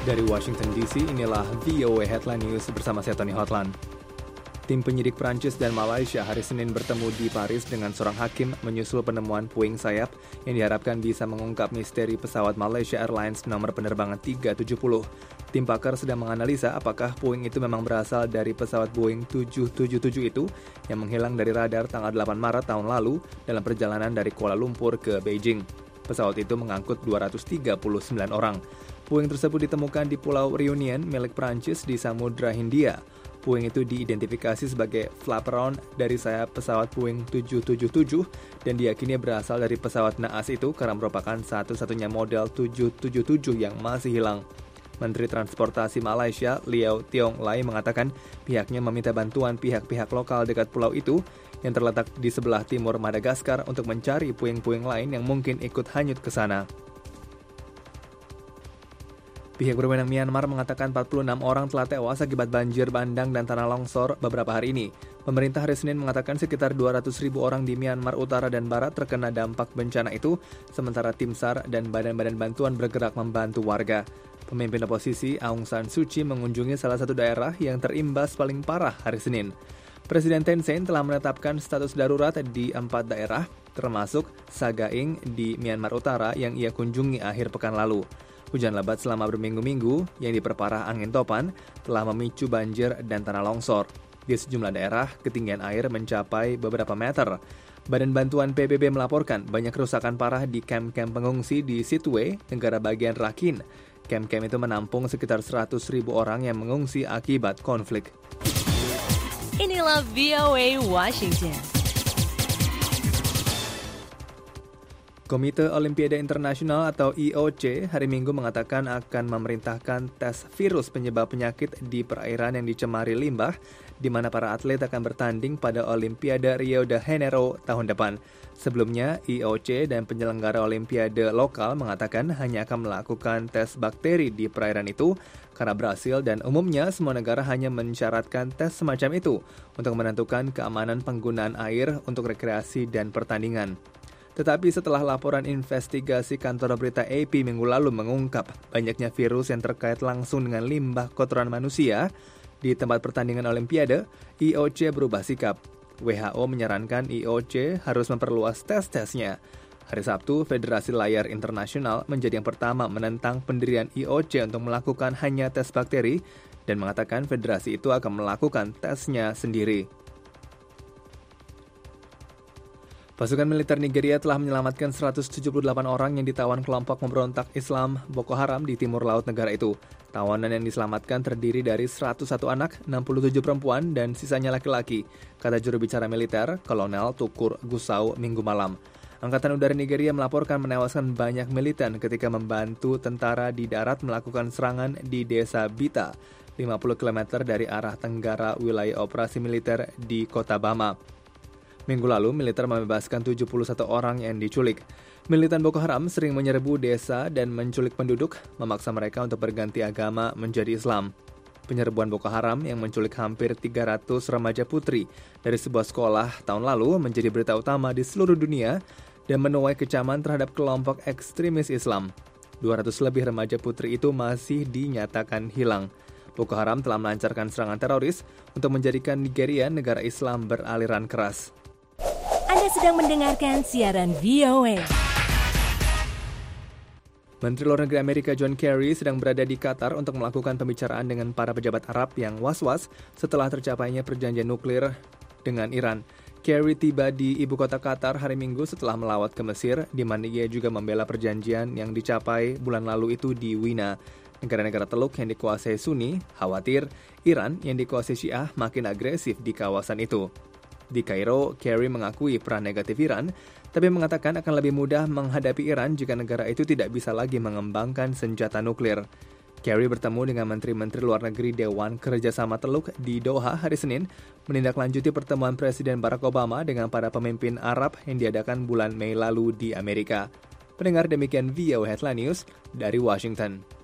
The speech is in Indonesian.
Dari Washington DC, inilah VOA Headline News bersama saya Tony Hotland. Tim penyidik Prancis dan Malaysia hari Senin bertemu di Paris dengan seorang hakim menyusul penemuan puing sayap yang diharapkan bisa mengungkap misteri pesawat Malaysia Airlines nomor penerbangan 370. Tim pakar sedang menganalisa apakah puing itu memang berasal dari pesawat Boeing 777 itu yang menghilang dari radar tanggal 8 Maret tahun lalu dalam perjalanan dari Kuala Lumpur ke Beijing. Pesawat itu mengangkut 239 orang. Puing tersebut ditemukan di Pulau Reunion milik Prancis di Samudra Hindia. Puing itu diidentifikasi sebagai flaperon dari sayap pesawat Boeing 777 dan diyakini berasal dari pesawat naas itu karena merupakan satu-satunya model 777 yang masih hilang. Menteri Transportasi Malaysia, Liew Tiong Lai mengatakan pihaknya meminta bantuan pihak-pihak lokal dekat pulau itu yang terletak di sebelah timur Madagaskar untuk mencari puing-puing lain yang mungkin ikut hanyut ke sana. Pihak berwenang Myanmar mengatakan 46 orang telah tewas akibat banjir bandang dan tanah longsor beberapa hari ini. Pemerintah hari Senin mengatakan sekitar 200.000 orang di Myanmar Utara dan Barat terkena dampak bencana itu, sementara tim SAR dan badan-badan bantuan bergerak membantu warga. Pemimpin oposisi Aung San Suu Kyi mengunjungi salah satu daerah yang terimbas paling parah hari Senin. Presiden Thein Sein telah menetapkan status darurat di 4 daerah, termasuk Sagaing di Myanmar Utara yang ia kunjungi akhir pekan lalu. Hujan lebat selama berminggu-minggu yang diperparah angin topan telah memicu banjir dan tanah longsor. Di sejumlah daerah, ketinggian air mencapai beberapa meter. Badan Bantuan PBB melaporkan banyak kerusakan parah di kamp-kamp pengungsi di Sittwe, negara bagian Rakhine. Kamp-kamp itu menampung sekitar 100.000 orang yang mengungsi akibat konflik. Inilah VOA Washington. Komite Olimpiade Internasional atau IOC hari Minggu mengatakan akan memerintahkan tes virus penyebab penyakit di perairan yang dicemari limbah, di mana para atlet akan bertanding pada Olimpiade Rio de Janeiro tahun depan. Sebelumnya, IOC dan penyelenggara Olimpiade lokal mengatakan hanya akan melakukan tes bakteri di perairan itu karena Brasil dan umumnya semua negara hanya mensyaratkan tes semacam itu untuk menentukan keamanan penggunaan air untuk rekreasi dan pertandingan. Tetapi setelah laporan investigasi kantor berita AP minggu lalu mengungkap banyaknya virus yang terkait langsung dengan limbah kotoran manusia di tempat pertandingan Olimpiade, IOC berubah sikap. WHO menyarankan IOC harus memperluas tes-tesnya. Hari Sabtu, Federasi Layar Internasional menjadi yang pertama menentang pendirian IOC untuk melakukan hanya tes bakteri dan mengatakan federasi itu akan melakukan tesnya sendiri. Pasukan militer Nigeria telah menyelamatkan 178 orang yang ditawan kelompok pemberontak Islam Boko Haram di timur laut negara itu. Tawanan yang diselamatkan terdiri dari 101 anak, 67 perempuan, dan sisanya laki-laki, kata juru bicara militer, Kolonel Tukur Gusau minggu malam. Angkatan Udara Nigeria melaporkan menewaskan banyak militan ketika membantu tentara di darat melakukan serangan di desa Bita, 50 km dari arah tenggara wilayah operasi militer di kota Bama. Minggu lalu, militer membebaskan 71 orang yang diculik. Militan Boko Haram sering menyerbu desa dan menculik penduduk, memaksa mereka untuk berganti agama menjadi Islam. Penyerbuan Boko Haram yang menculik hampir 300 remaja putri dari sebuah sekolah tahun lalu menjadi berita utama di seluruh dunia dan menuai kecaman terhadap kelompok ekstremis Islam. 200 lebih remaja putri itu masih dinyatakan hilang. Boko Haram telah melancarkan serangan teroris untuk menjadikan Nigeria negara Islam beraliran keras. Anda sedang mendengarkan siaran VOA. Menteri Luar Negeri Amerika John Kerry sedang berada di Qatar untuk melakukan pembicaraan dengan para pejabat Arab yang was-was setelah tercapainya perjanjian nuklir dengan Iran. Kerry tiba di ibu kota Qatar hari Minggu setelah melawat ke Mesir, di mana ia juga membela perjanjian yang dicapai bulan lalu itu di Wina. Negara-negara Teluk yang dikuasai Sunni khawatir Iran yang dikuasai Syiah makin agresif di kawasan itu. Di Kairo, Kerry mengakui peran negatif Iran, tapi mengatakan akan lebih mudah menghadapi Iran jika negara itu tidak bisa lagi mengembangkan senjata nuklir. Kerry bertemu dengan Menteri-Menteri Luar Negeri Dewan Kerjasama Teluk di Doha hari Senin, menindaklanjuti pertemuan Presiden Barack Obama dengan para pemimpin Arab yang diadakan bulan Mei lalu di Amerika. Pendengar, demikian VOA Headline News dari Washington.